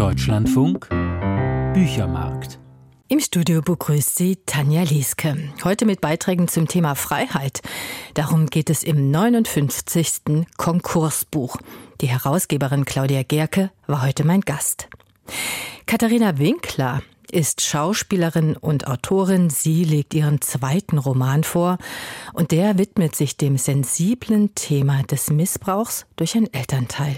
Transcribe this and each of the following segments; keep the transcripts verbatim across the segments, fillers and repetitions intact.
Deutschlandfunk Büchermarkt. Im Studio begrüßt sie Tanja Lieske. Heute mit Beiträgen zum Thema Freiheit. Darum geht es im neunundfünfzigsten Konkursbuch. Die Herausgeberin Claudia Gerke war heute mein Gast. Katharina Winkler ist Schauspielerin und Autorin. Sie legt ihren zweiten Roman vor und der widmet sich dem sensiblen Thema des Missbrauchs durch ein Elternteil.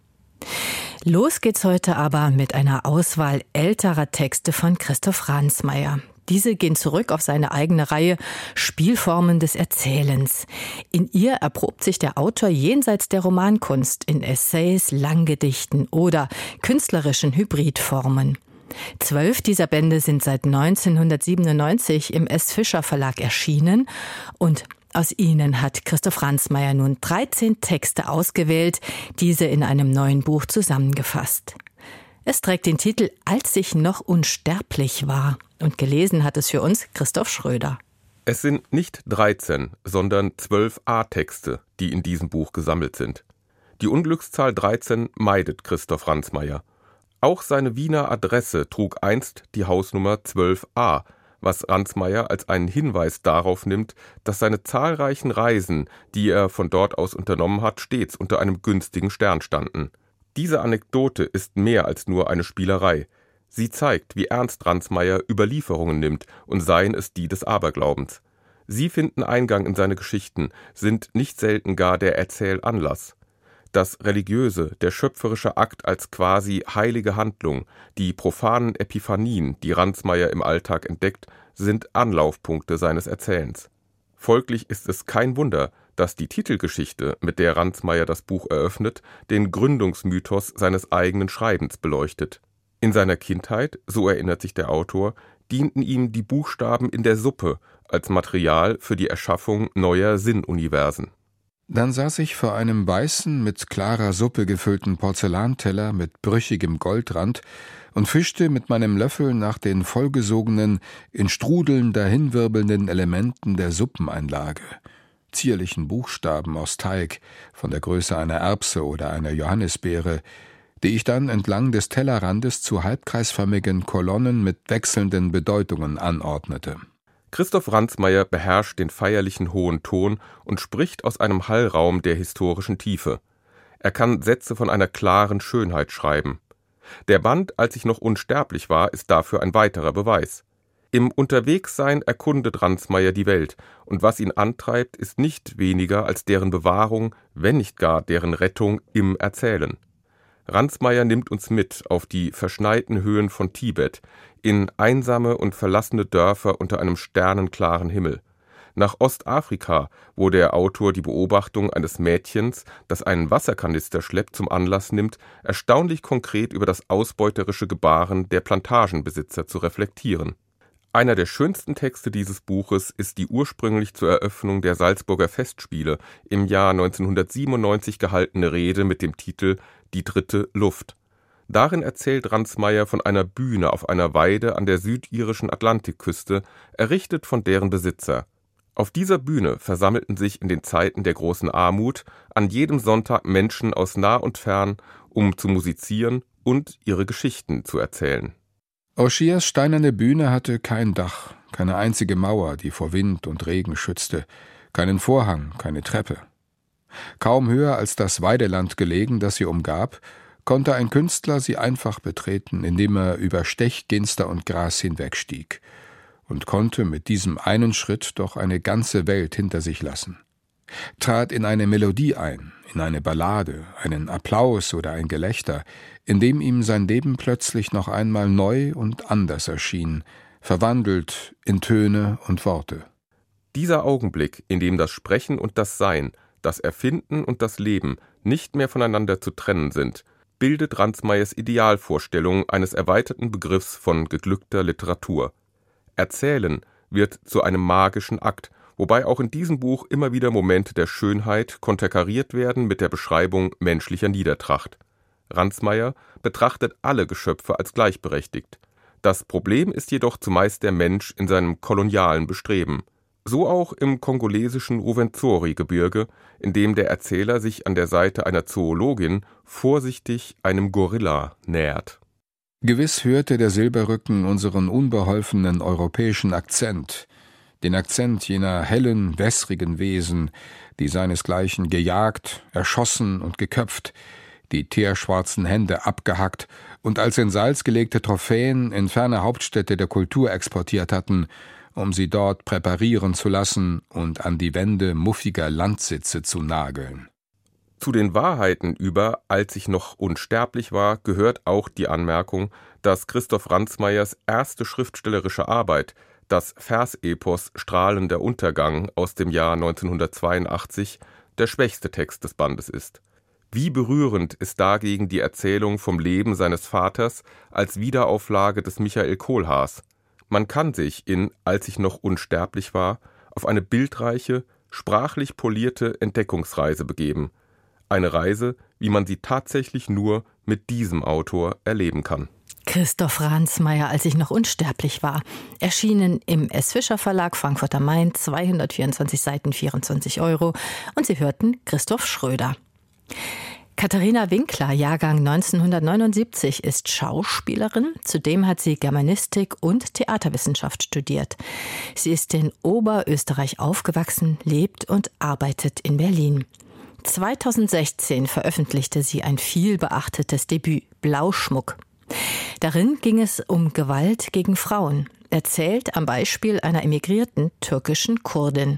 Los geht's heute aber mit einer Auswahl älterer Texte von Christoph Ransmayr. Diese gehen zurück auf seine eigene Reihe Spielformen des Erzählens. In ihr erprobt sich der Autor jenseits der Romankunst in Essays, Langgedichten oder künstlerischen Hybridformen. Zwölf dieser Bände sind seit neunzehnhundertsiebenundneunzig im S. Fischer Verlag erschienen und aus ihnen hat Christoph Ransmayr nun dreizehn Texte ausgewählt, diese in einem neuen Buch zusammengefasst. Es trägt den Titel »Als ich noch unsterblich war« und gelesen hat es für uns Christoph Schröder. Es sind nicht dreizehn, sondern zwölf A-Texte, die in diesem Buch gesammelt sind. Die Unglückszahl dreizehn meidet Christoph Ransmayr. Auch seine Wiener Adresse trug einst die Hausnummer zwölf a, was Ransmayr als einen Hinweis darauf nimmt, dass seine zahlreichen Reisen, die er von dort aus unternommen hat, stets unter einem günstigen Stern standen. Diese Anekdote ist mehr als nur eine Spielerei. Sie zeigt, wie ernst Ransmayr Überlieferungen nimmt und seien es die des Aberglaubens. Sie finden Eingang in seine Geschichten, sind nicht selten gar der Erzählanlass. Das Religiöse, der schöpferische Akt als quasi heilige Handlung, die profanen Epiphanien, die Ransmayr im Alltag entdeckt, sind Anlaufpunkte seines Erzählens. Folglich ist es kein Wunder, dass die Titelgeschichte, mit der Ransmayr das Buch eröffnet, den Gründungsmythos seines eigenen Schreibens beleuchtet. In seiner Kindheit, so erinnert sich der Autor, dienten ihm die Buchstaben in der Suppe als Material für die Erschaffung neuer Sinnuniversen. Dann saß ich vor einem weißen, mit klarer Suppe gefüllten Porzellanteller mit brüchigem Goldrand und fischte mit meinem Löffel nach den vollgesogenen, in Strudeln dahinwirbelnden Elementen der Suppeneinlage, zierlichen Buchstaben aus Teig von der Größe einer Erbse oder einer Johannisbeere, die ich dann entlang des Tellerrandes zu halbkreisförmigen Kolonnen mit wechselnden Bedeutungen anordnete. Christoph Ransmayr beherrscht den feierlichen hohen Ton und spricht aus einem Hallraum der historischen Tiefe. Er kann Sätze von einer klaren Schönheit schreiben. Der Band »Als ich noch unsterblich war« ist dafür ein weiterer Beweis. Im Unterwegssein erkundet Ransmayr die Welt, und was ihn antreibt, ist nicht weniger als deren Bewahrung, wenn nicht gar deren Rettung im Erzählen. Ransmayr nimmt uns mit auf die verschneiten Höhen von Tibet, in einsame und verlassene Dörfer unter einem sternenklaren Himmel. Nach Ostafrika, wo der Autor die Beobachtung eines Mädchens, das einen Wasserkanister schleppt, zum Anlass nimmt, erstaunlich konkret über das ausbeuterische Gebaren der Plantagenbesitzer zu reflektieren. Einer der schönsten Texte dieses Buches ist die ursprünglich zur Eröffnung der Salzburger Festspiele im Jahr neunzehnhundertsiebenundneunzig gehaltene Rede mit dem Titel »Die dritte Luft«. Darin erzählt Ransmayr von einer Bühne auf einer Weide an der südirischen Atlantikküste, errichtet von deren Besitzer. Auf dieser Bühne versammelten sich in den Zeiten der großen Armut an jedem Sonntag Menschen aus nah und fern, um zu musizieren und ihre Geschichten zu erzählen. Oschiers steinerne Bühne hatte kein Dach, keine einzige Mauer, die vor Wind und Regen schützte, keinen Vorhang, keine Treppe. Kaum höher als das Weideland gelegen, das sie umgab, konnte ein Künstler sie einfach betreten, indem er über Stechginster und Gras hinwegstieg, und konnte mit diesem einen Schritt doch eine ganze Welt hinter sich lassen. Trat in eine Melodie ein, in eine Ballade, einen Applaus oder ein Gelächter, in dem ihm sein Leben plötzlich noch einmal neu und anders erschien, verwandelt in Töne und Worte. Dieser Augenblick, in dem das Sprechen und das Sein, das Erfinden und das Leben nicht mehr voneinander zu trennen sind, bildet Ransmayrs Idealvorstellung eines erweiterten Begriffs von geglückter Literatur. Erzählen wird zu einem magischen Akt, wobei auch in diesem Buch immer wieder Momente der Schönheit konterkariert werden mit der Beschreibung menschlicher Niedertracht. Ransmayr betrachtet alle Geschöpfe als gleichberechtigt. Das Problem ist jedoch zumeist der Mensch in seinem kolonialen Bestreben. So auch im kongolesischen Rwenzori-Gebirge, in dem der Erzähler sich an der Seite einer Zoologin vorsichtig einem Gorilla nähert. Gewiss hörte der Silberrücken unseren unbeholfenen europäischen Akzent, den Akzent jener hellen, wässrigen Wesen, die seinesgleichen gejagt, erschossen und geköpft, die teerschwarzen Hände abgehackt und als in Salz gelegte Trophäen in ferne Hauptstädte der Kultur exportiert hatten, um sie dort präparieren zu lassen und an die Wände muffiger Landsitze zu nageln. Zu den Wahrheiten über Als ich noch unsterblich war gehört auch die Anmerkung, dass Christoph Ransmayers erste schriftstellerische Arbeit, das Versepos Strahlender Untergang aus dem Jahr neunzehnhundertzweiundachtzig, der schwächste Text des Bandes ist. Wie berührend ist dagegen die Erzählung vom Leben seines Vaters als Wiederauflage des Michael Kohlhaas. Man kann sich in Als ich noch unsterblich war auf eine bildreiche, sprachlich polierte Entdeckungsreise begeben. Eine Reise, wie man sie tatsächlich nur mit diesem Autor erleben kann. Christoph Ransmayer, Als ich noch unsterblich war. Erschienen im S. Fischer Verlag, Frankfurt am Main, zweihundertvierundzwanzig Seiten, vierundzwanzig Euro. Und Sie hörten Christoph Schröder. Katharina Winkler, Jahrgang neunzehnhundertneunundsiebzig, ist Schauspielerin. Zudem hat sie Germanistik und Theaterwissenschaft studiert. Sie ist in Oberösterreich aufgewachsen, lebt und arbeitet in Berlin. zweitausendsechzehn veröffentlichte sie ein vielbeachtetes Debüt, Blauschmuck. Darin ging es um Gewalt gegen Frauen, erzählt am Beispiel einer emigrierten türkischen Kurdin.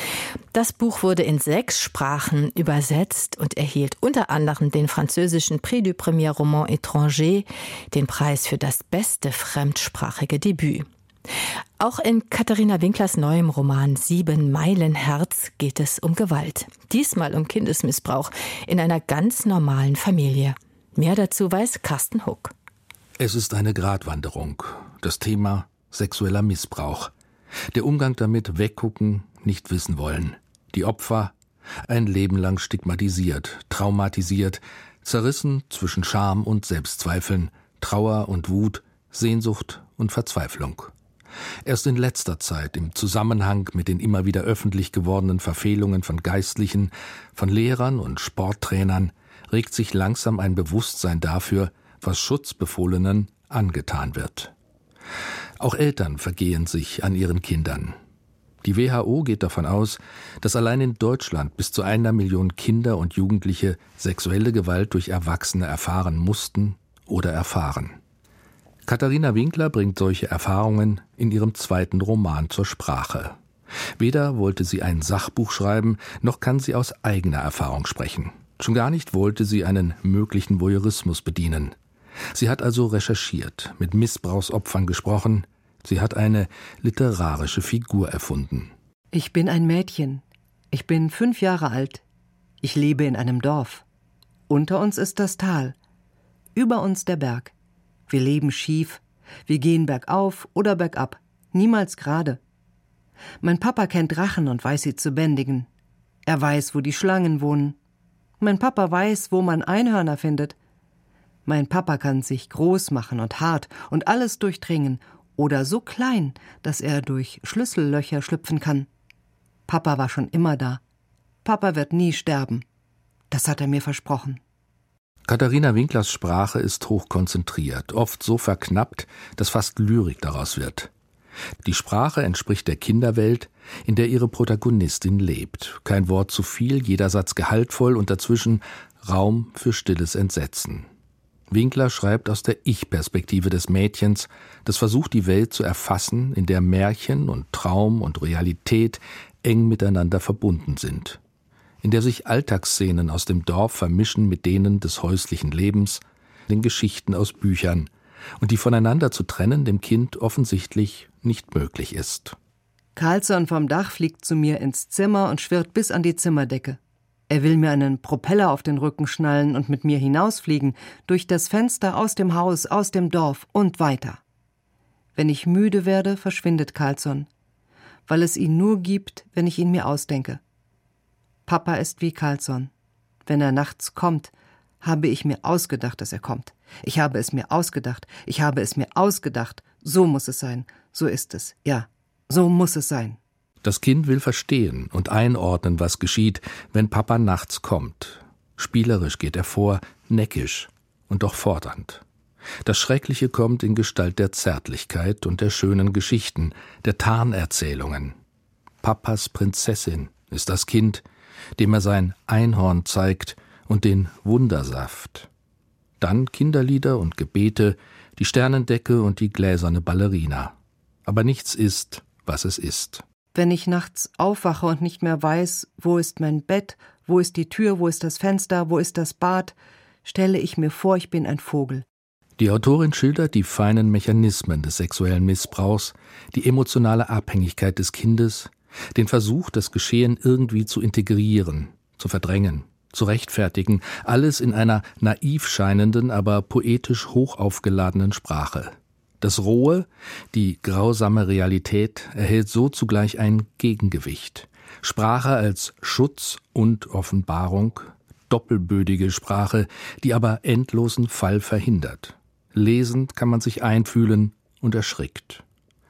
Das Buch wurde in sechs Sprachen übersetzt und erhielt unter anderem den französischen Prix du Premier Roman étranger, den Preis für das beste fremdsprachige Debüt. Auch in Katharina Winklers neuem Roman Sieben Meilen Herz geht es um Gewalt. Diesmal um Kindesmissbrauch in einer ganz normalen Familie. Mehr dazu weiß Carsten Huck. Es ist eine Gratwanderung. Das Thema sexueller Missbrauch. Der Umgang damit, weggucken, nicht wissen wollen. Die Opfer, ein Leben lang stigmatisiert, traumatisiert, zerrissen zwischen Scham und Selbstzweifeln, Trauer und Wut, Sehnsucht und Verzweiflung. Erst in letzter Zeit, im Zusammenhang mit den immer wieder öffentlich gewordenen Verfehlungen von Geistlichen, von Lehrern und Sporttrainern, regt sich langsam ein Bewusstsein dafür, was Schutzbefohlenen angetan wird. Auch Eltern vergehen sich an ihren Kindern. Die W H O geht davon aus, dass allein in Deutschland bis zu einer Million Kinder und Jugendliche sexuelle Gewalt durch Erwachsene erfahren mussten oder erfahren. Katharina Winkler bringt solche Erfahrungen in ihrem zweiten Roman zur Sprache. Weder wollte sie ein Sachbuch schreiben, noch kann sie aus eigener Erfahrung sprechen. Schon gar nicht wollte sie einen möglichen Voyeurismus bedienen. Sie hat also recherchiert, mit Missbrauchsopfern gesprochen. Sie hat eine literarische Figur erfunden. Ich bin ein Mädchen. Ich bin fünf Jahre alt. Ich lebe in einem Dorf. Unter uns ist das Tal. Über uns der Berg. Wir leben schief. Wir gehen bergauf oder bergab. Niemals gerade. Mein Papa kennt Drachen und weiß sie zu bändigen. Er weiß, wo die Schlangen wohnen. Mein Papa weiß, wo man Einhörner findet. Mein Papa kann sich groß machen und hart und alles durchdringen oder so klein, dass er durch Schlüssellöcher schlüpfen kann. Papa war schon immer da. Papa wird nie sterben. Das hat er mir versprochen. Katharina Winklers Sprache ist hochkonzentriert, oft so verknappt, dass fast Lyrik daraus wird. Die Sprache entspricht der Kinderwelt, in der ihre Protagonistin lebt. Kein Wort zu viel, jeder Satz gehaltvoll und dazwischen Raum für stilles Entsetzen. Winkler schreibt aus der Ich-Perspektive des Mädchens, das versucht, die Welt zu erfassen, in der Märchen und Traum und Realität eng miteinander verbunden sind, in der sich Alltagsszenen aus dem Dorf vermischen mit denen des häuslichen Lebens, den Geschichten aus Büchern, und die voneinander zu trennen dem Kind offensichtlich nicht möglich ist. Carlsson vom Dach fliegt zu mir ins Zimmer und schwirrt bis an die Zimmerdecke. Er will mir einen Propeller auf den Rücken schnallen und mit mir hinausfliegen, durch das Fenster, aus dem Haus, aus dem Dorf und weiter. Wenn ich müde werde, verschwindet Carlsson, weil es ihn nur gibt, wenn ich ihn mir ausdenke. Papa ist wie Carlsson. Wenn er nachts kommt, habe ich mir ausgedacht, dass er kommt. Ich habe es mir ausgedacht, ich habe es mir ausgedacht. So muss es sein, so ist es, ja, so muss es sein. Das Kind will verstehen und einordnen, was geschieht, wenn Papa nachts kommt. Spielerisch geht er vor, neckisch und doch fordernd. Das Schreckliche kommt in Gestalt der Zärtlichkeit und der schönen Geschichten, der Tarnerzählungen. Papas Prinzessin ist das Kind, dem er sein Einhorn zeigt und den Wundersaft. Dann Kinderlieder und Gebete, die Sternendecke und die gläserne Ballerina. Aber nichts ist, was es ist. Wenn ich nachts aufwache und nicht mehr weiß, wo ist mein Bett, wo ist die Tür, wo ist das Fenster, wo ist das Bad, stelle ich mir vor, ich bin ein Vogel. Die Autorin schildert die feinen Mechanismen des sexuellen Missbrauchs, die emotionale Abhängigkeit des Kindes, den Versuch, das Geschehen irgendwie zu integrieren, zu verdrängen, zu rechtfertigen, alles in einer naiv scheinenden, aber poetisch hoch aufgeladenen Sprache. Das Rohe, die grausame Realität, erhält so zugleich ein Gegengewicht. Sprache als Schutz und Offenbarung, doppelbödige Sprache, die aber endlosen Fall verhindert. Lesend kann man sich einfühlen und erschrickt.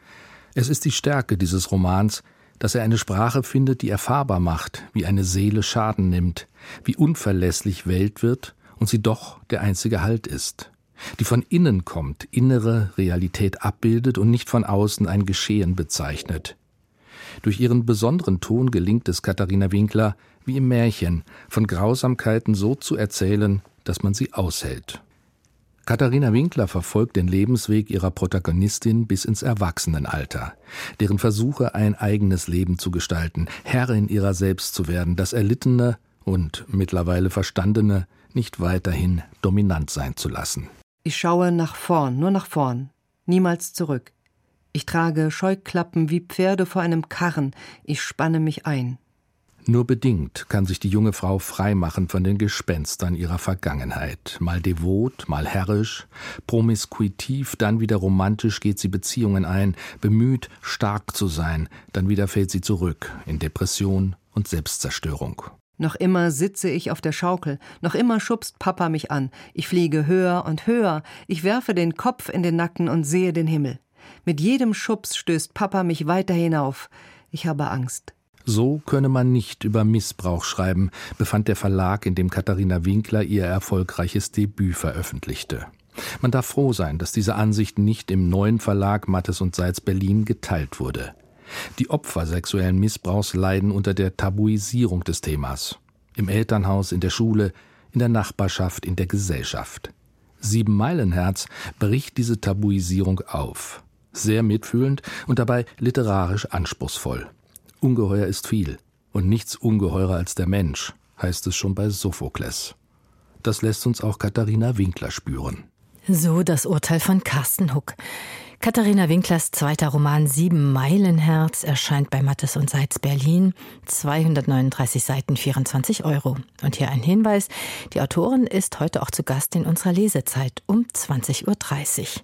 Es ist die Stärke dieses Romans, dass er eine Sprache findet, die erfahrbar macht, wie eine Seele Schaden nimmt, wie unverlässlich Welt wird und sie doch der einzige Halt ist, die von innen kommt, innere Realität abbildet und nicht von außen ein Geschehen bezeichnet. Durch ihren besonderen Ton gelingt es Katharina Winkler, wie im Märchen, von Grausamkeiten so zu erzählen, dass man sie aushält. Katharina Winkler verfolgt den Lebensweg ihrer Protagonistin bis ins Erwachsenenalter, deren Versuche, ein eigenes Leben zu gestalten, Herrin ihrer selbst zu werden, das Erlittene und mittlerweile Verstandene nicht weiterhin dominant sein zu lassen. Ich schaue nach vorn, nur nach vorn, niemals zurück. Ich trage Scheuklappen wie Pferde vor einem Karren, ich spanne mich ein. Nur bedingt kann sich die junge Frau freimachen von den Gespenstern ihrer Vergangenheit. Mal devot, mal herrisch, promiskuitiv, dann wieder romantisch geht sie Beziehungen ein, bemüht, stark zu sein, dann wieder fällt sie zurück in Depression und Selbstzerstörung. Noch immer sitze ich auf der Schaukel, noch immer schubst Papa mich an. Ich fliege höher und höher, ich werfe den Kopf in den Nacken und sehe den Himmel. Mit jedem Schubs stößt Papa mich weiter hinauf. Ich habe Angst. So könne man nicht über Missbrauch schreiben, befand der Verlag, in dem Katharina Winkler ihr erfolgreiches Debüt veröffentlichte. Man darf froh sein, dass diese Ansicht nicht im neuen Verlag Mattes und Seitz Berlin geteilt wurde. Die Opfer sexuellen Missbrauchs leiden unter der Tabuisierung des Themas. Im Elternhaus, in der Schule, in der Nachbarschaft, in der Gesellschaft. Siebenmeilenherz bricht diese Tabuisierung auf. Sehr mitfühlend und dabei literarisch anspruchsvoll. Ungeheuer ist viel und nichts ungeheurer als der Mensch, heißt es schon bei Sophokles. Das lässt uns auch Katharina Winkler spüren. So das Urteil von Carsten Huck. Katharina Winklers zweiter Roman Siebenmeilenherz erscheint bei Mattes und Seitz Berlin. zweihundertneununddreißig Seiten, vierundzwanzig Euro. Und hier ein Hinweis, die Autorin ist heute auch zu Gast in unserer Lesezeit um zwanzig Uhr dreißig.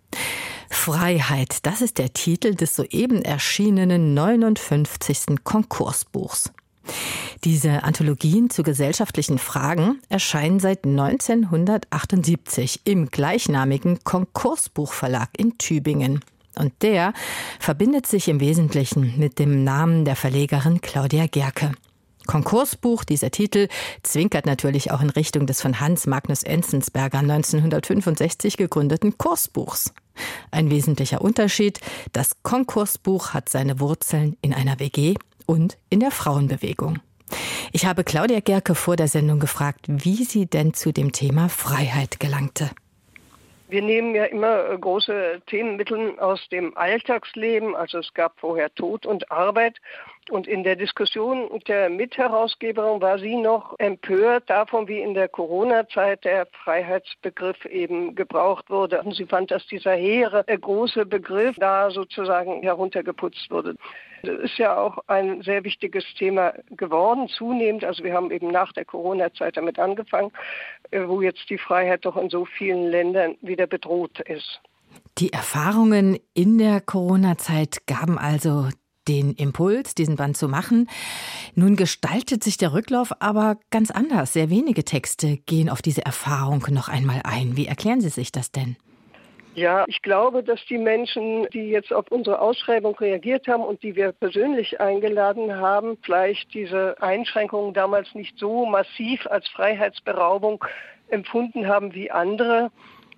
Freiheit, das ist der Titel des soeben erschienenen neunundfünfzigsten Konkursbuchs. Diese Anthologien zu gesellschaftlichen Fragen erscheinen seit neunzehnhundertachtundsiebzig im gleichnamigen Konkursbuchverlag in Tübingen. Und der verbindet sich im Wesentlichen mit dem Namen der Verlegerin Claudia Gerke. Konkursbuch, dieser Titel, zwinkert natürlich auch in Richtung des von Hans Magnus Enzensberger neunzehnhundertfünfundsechzig gegründeten Kursbuchs. Ein wesentlicher Unterschied, das Konkursbuch hat seine Wurzeln in einer W G und in der Frauenbewegung. Ich habe Claudia Gerke vor der Sendung gefragt, wie sie denn zu dem Thema Freiheit gelangte. Wir nehmen ja immer große Themenmittel aus dem Alltagsleben, also es gab vorher Tod und Arbeit. Und in der Diskussion der Mitherausgeberin war sie noch empört davon, wie in der Corona-Zeit der Freiheitsbegriff eben gebraucht wurde. Und sie fand, dass dieser hehre, große Begriff da sozusagen heruntergeputzt wurde. Das ist ja auch ein sehr wichtiges Thema geworden, zunehmend. Also wir haben eben nach der Corona-Zeit damit angefangen, wo jetzt die Freiheit doch in so vielen Ländern wieder bedroht ist. Die Erfahrungen in der Corona-Zeit gaben also den Impuls, diesen Band zu machen. Nun gestaltet sich der Rücklauf aber ganz anders. Sehr wenige Texte gehen auf diese Erfahrung noch einmal ein. Wie erklären Sie sich das denn? Ja, ich glaube, dass die Menschen, die jetzt auf unsere Ausschreibung reagiert haben und die wir persönlich eingeladen haben, vielleicht diese Einschränkungen damals nicht so massiv als Freiheitsberaubung empfunden haben wie andere.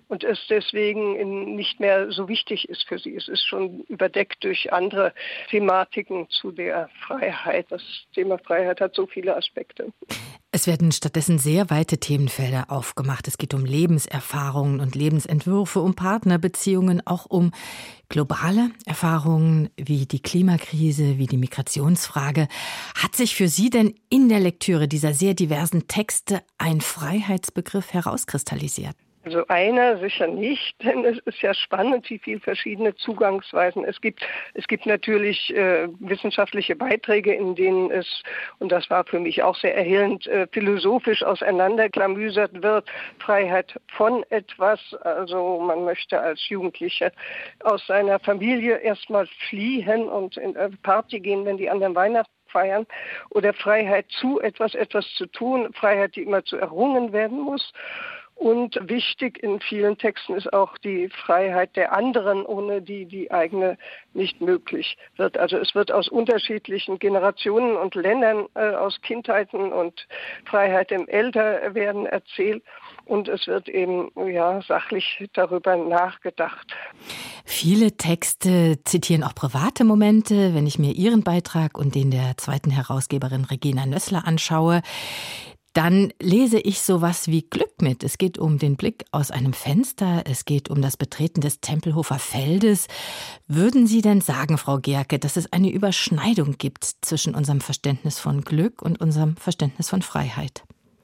und es deswegen nicht mehr so wichtig ist für sie. Es ist schon überdeckt durch andere Thematiken zu der Freiheit. Das Thema Freiheit hat so viele Aspekte. Es werden stattdessen sehr weite Themenfelder aufgemacht. Es geht um Lebenserfahrungen und Lebensentwürfe, um Partnerbeziehungen, auch um globale Erfahrungen wie die Klimakrise, wie die Migrationsfrage. Hat sich für Sie denn in der Lektüre dieser sehr diversen Texte ein Freiheitsbegriff herauskristallisiert? Also einer sicher nicht, denn es ist ja spannend, wie viele verschiedene Zugangsweisen es gibt. Es gibt natürlich äh, wissenschaftliche Beiträge, in denen es, und das war für mich auch sehr erhellend, äh, philosophisch auseinanderklamüsert wird. Freiheit von etwas, also man möchte als Jugendliche aus seiner Familie erstmal fliehen und in eine Party gehen, wenn die anderen Weihnachten feiern, oder Freiheit zu etwas, etwas zu tun, Freiheit, die immer zu errungen werden muss. Und wichtig in vielen Texten ist auch die Freiheit der anderen, ohne die die eigene nicht möglich wird. Also es wird aus unterschiedlichen Generationen und Ländern, äh, aus Kindheiten und Freiheit im Älterwerden erzählt. Und es wird eben ja sachlich darüber nachgedacht. Viele Texte zitieren auch private Momente. Wenn ich mir Ihren Beitrag und den der zweiten Herausgeberin Regina Nössler anschaue, dann lese ich sowas wie Glück mit. Es geht um den Blick aus einem Fenster, es geht um das Betreten des Tempelhofer Feldes. Würden Sie denn sagen, Frau Gerke, dass es eine Überschneidung gibt zwischen unserem Verständnis von Glück und unserem Verständnis von Freiheit?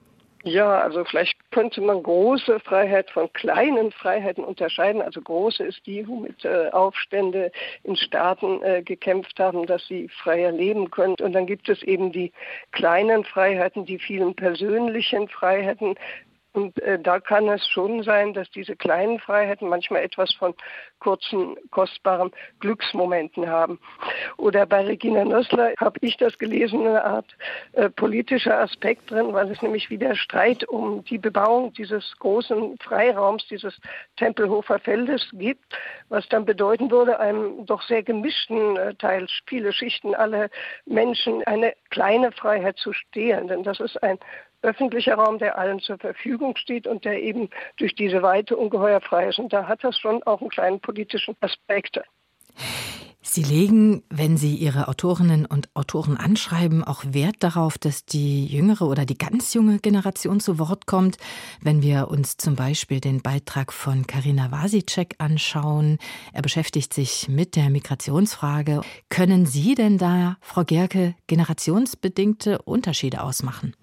Ja, also vielleicht könnte man große Freiheit von kleinen Freiheiten unterscheiden. Also große ist die, womit äh, Aufstände in Staaten äh, gekämpft haben, dass sie freier leben können. Und dann gibt es eben die kleinen Freiheiten, die vielen persönlichen Freiheiten. Und äh, da kann es schon sein, dass diese kleinen Freiheiten manchmal etwas von kurzen, kostbaren Glücksmomenten haben. Oder bei Regina Nössler habe ich das gelesen, eine Art äh, politischer Aspekt drin, weil es nämlich wieder Streit um die Bebauung dieses großen Freiraums, dieses Tempelhofer Feldes gibt, was dann bedeuten würde, einem doch sehr gemischten äh, Teil, viele Schichten, alle Menschen eine kleine Freiheit zu stehlen. Denn das ist ein öffentlicher Raum, der allen zur Verfügung steht und der eben durch diese Weite ungeheuer frei ist. Und da hat das schon auch einen kleinen politischen Aspekt. Sie legen, wenn Sie Ihre Autorinnen und Autoren anschreiben, auch Wert darauf, dass die jüngere oder die ganz junge Generation zu Wort kommt. Wenn wir uns zum Beispiel den Beitrag von Carina Wasicek anschauen, er beschäftigt sich mit der Migrationsfrage. Können Sie denn da, Frau Gerke, generationsbedingte Unterschiede ausmachen?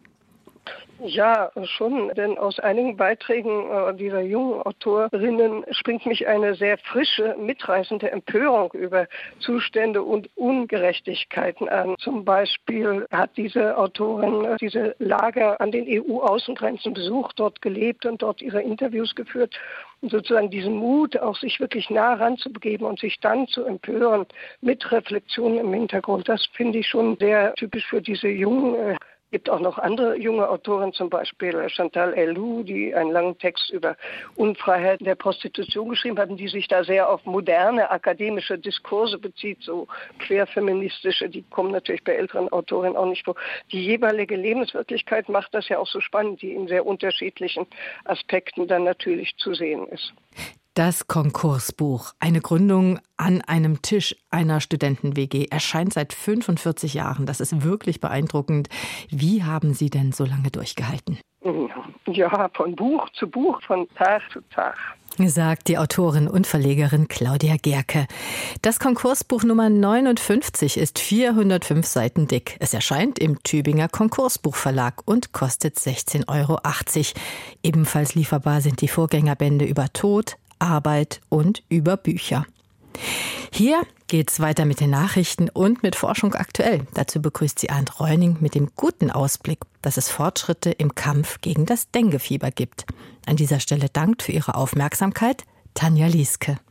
Ja, schon, denn aus einigen Beiträgen äh, dieser jungen Autorinnen springt mich eine sehr frische, mitreißende Empörung über Zustände und Ungerechtigkeiten an. Zum Beispiel hat diese Autorin äh, diese Lager an den E U-Außengrenzen besucht, dort gelebt und dort ihre Interviews geführt. Und sozusagen diesen Mut, auch sich wirklich nah ranzubegeben und sich dann zu empören mit Reflexionen im Hintergrund, das finde ich schon sehr typisch für diese jungen äh, Es gibt auch noch andere junge Autoren, zum Beispiel Chantal Hellou, die einen langen Text über Unfreiheit der Prostitution geschrieben hatten, die sich da sehr auf moderne akademische Diskurse bezieht, so querfeministische, die kommen natürlich bei älteren Autorinnen auch nicht vor. Die jeweilige Lebenswirklichkeit macht das ja auch so spannend, die in sehr unterschiedlichen Aspekten dann natürlich zu sehen ist. Das Konkursbuch, eine Gründung an einem Tisch einer Studenten-W G, erscheint seit fünfundvierzig Jahren. Das ist wirklich beeindruckend. Wie haben Sie denn so lange durchgehalten? Ja, von Buch zu Buch, von Tag zu Tag. Sagt die Autorin und Verlegerin Claudia Gerke. Das Konkursbuch Nummer neunundfünfzig ist vierhundertfünf Seiten dick. Es erscheint im Tübinger Konkursbuchverlag und kostet sechzehn Euro achtzig. Ebenfalls lieferbar sind die Vorgängerbände über Tod, Arbeit und über Bücher. Hier geht's weiter mit den Nachrichten und mit Forschung aktuell. Dazu begrüßt sie Arndt Reuning mit dem guten Ausblick, dass es Fortschritte im Kampf gegen das Denguefieber gibt. An dieser Stelle dankt für Ihre Aufmerksamkeit Tanja Lieske.